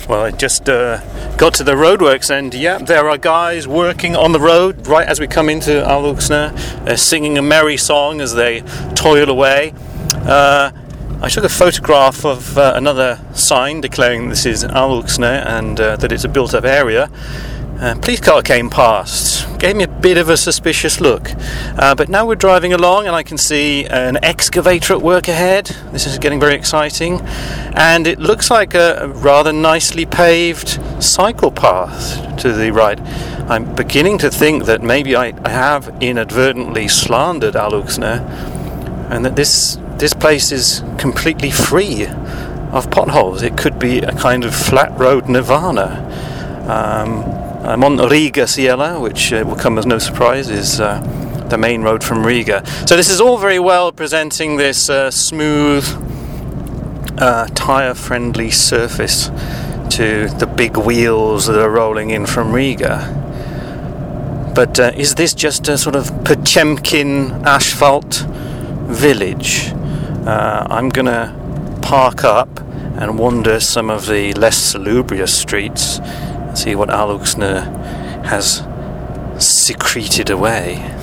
Well, I just got to the roadworks, and there are guys working on the road right as we come into Alūksne. They're singing a merry song as they toil away. I took a photograph of another sign declaring this is Alūksne and that it's a built-up area. Police car came past, gave me a bit of a suspicious look, but now we're driving along and I can see an excavator at work ahead. This is getting very exciting, and it looks like a rather nicely paved cycle path to the right. I'm beginning to think that maybe I have inadvertently slandered Alūksne, and that this place is completely free of potholes. It could be a kind of flat road nirvana. I'm on Riga Siela, which will come as no surprise, is the main road from Riga. So this is all very well presenting this smooth, tyre-friendly surface to the big wheels that are rolling in from Riga. But is this just a sort of Potemkin asphalt village? I'm going to park up and wander some of the less salubrious streets, see what Alūksne has secreted away.